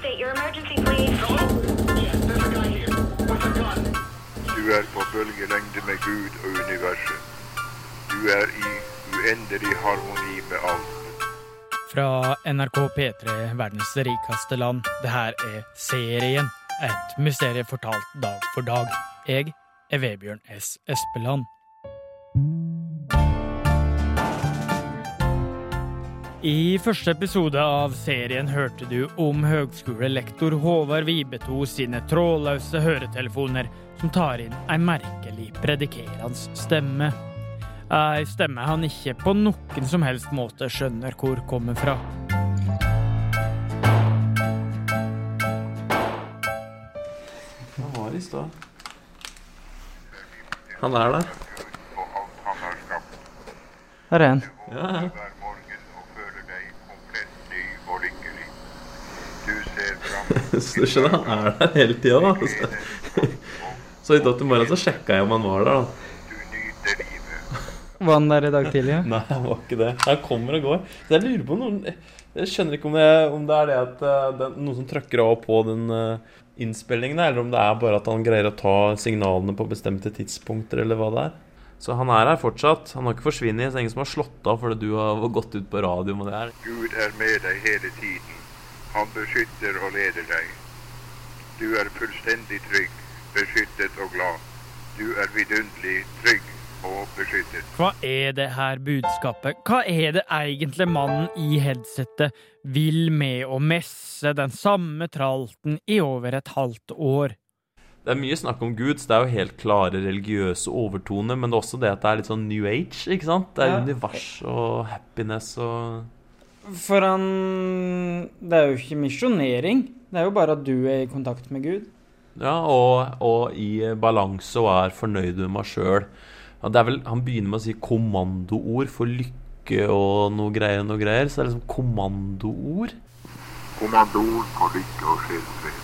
state your emergency, please. Hello? Yes, there's a guy here. With a gun. Du på bølgelengde med Gud og universet. Du I uendelig harmoni med alt. Fra NRK P3, verdens rikeste land. Det her serien. Et mysterie fortalt dag for dag. Jeg Vebjørn S. Espeland. I første episode av serien hørte du om høgskolelektor Håvard Vibeto sine trådløse høretelefoner som tar inn en merkelig predikerende stemme. En stemme han ikke på noen som helst måte skjønner hvor kommer fra. Hva var det I stad? Han der. Her en. Ja. Hver morgen og føler deg komplett ny og lykkelig. Du ser fram Så du skjønner, han der hele tiden da. Så I dag til morgen så sjekket jeg om han var der da. Du nyter livet. Var han der I dag tidlig? Nei, han var ikke det. Han kommer og går. Så jeg lurer på noen. Jeg skjønner ikke om det det at det noen som trykker av på den innspillingen, eller om det bare at han greier å ta signalene på bestemte tidspunkter, eller hva det Så han her fortsatt. Han har ikke forsvinnet. Så ingen som har slått av fordi du har gått ut på radio med det her. Gud med deg hele tiden. Han beskytter og leder deg. Du fullstendig trygg, beskyttet og glad. Du vidunderlig trygg og beskyttet. Hva det her budskapet? Hva det egentlig mannen I headsetet vil med å messe den samme tralten I over et halvt år? Det mye snakk om Gud, så det jo helt klare religiøse overtoner, men det også det at det litt sånn New Age, ikke sant? Det univers og happiness og... For han... Det jo ikke misjonering. Det jo bare at du I kontakt med Gud. Ja, og I balanse og fornøyd med meg selv. Ja, det vel, han begynner med å si kommandoord for lykke og noe greier, så det liksom kommandoord. Kommandoord på lykke og sjelfred.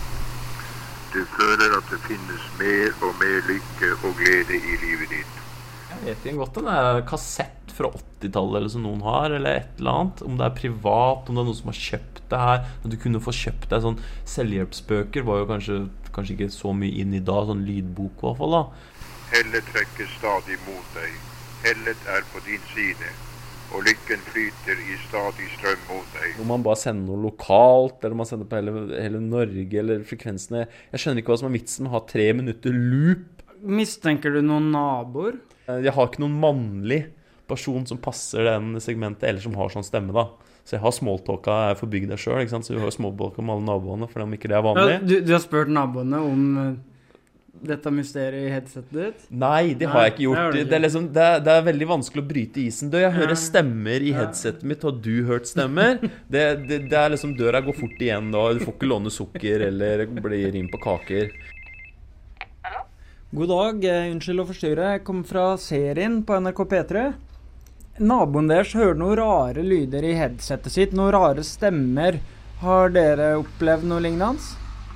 Du føler at det finnes mer og mer lykke og glede I livet ditt. Jeg vet ikke godt, den kassett fra 80-tallet eller som noen har, eller et eller annet. Om det privat, om det noen som har kjøpt det her. At du kunne få kjøpt deg sånn selvhjelpsbøker var jo kanskje ikke så mye inn I dag, sånn lydbok I hvert fall da. Hellet trekker stadig mot deg. Hellet på din side. Og lykken flyter I stadig strøm mot deg. Om man bare sender noe lokalt, eller om man sender på hele Norge, eller frekvensene. Jeg skjønner ikke hva som vitsen med å ha 3 minutter loop. Mistenker du noen naboer? Jeg har ikke noen mannlig person som passer den segmentet, eller som har sånn stemme da. Så jeg har smalltalka for bygd deg selv, ikke sant? Så vi har smalltalka med alle naboene, for om ikke det vanlig. Ja, du har spurt naboene om... dette mysteriet I headsetet ditt? Nei, det har jeg ikke gjort. Det liksom, det veldig vanskelig å bryte isen. Jeg hører stemmer I headsetet mitt. Har du hørt stemmer? Det liksom, døra går fort igjen da. Du får ikke låne sukker eller bli rim på kaker. Hallo? God dag, unnskyld å forstyrre. Jeg kommer fra serien på NRK P3. Naboen deres hører noen rare lyder I headsetet sitt, noen rare stemmer. Har dere opplevd noe lignende?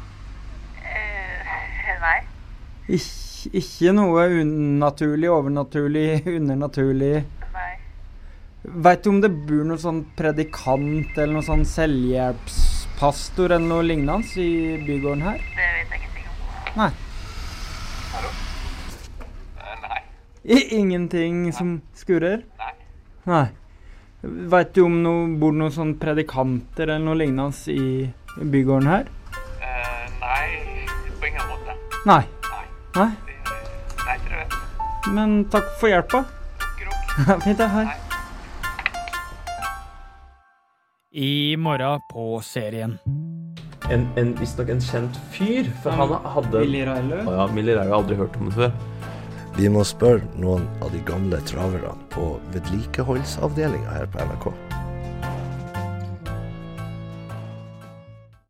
Nei. Ikke noe unaturlig, overnaturlig, undernaturlig. Nei. Vet du om det bor noen sånn predikant eller noen sånn selvhjelpspastor eller noe lignende I bygården her? Det vet jeg ingenting om. Nei. Hallo? Nei. Ingenting som skurrer? Nei. Nei. Vet du om bor noen sånn predikanter eller noe lignende I bygården her? Nei, på ingen måte. Nei. Nei. Nei? Nei, til det vet. Men takk for hjelpa. Krok. Fint det, hei. I morgen på serien. Visst nok en kjent fyr, for han hadde... Millie Riley? Ja, Millie Riley har aldri hørt om det før. Vi må spørre noen av de gamle traverne på vedlikeholdsavdelingen her på NRK.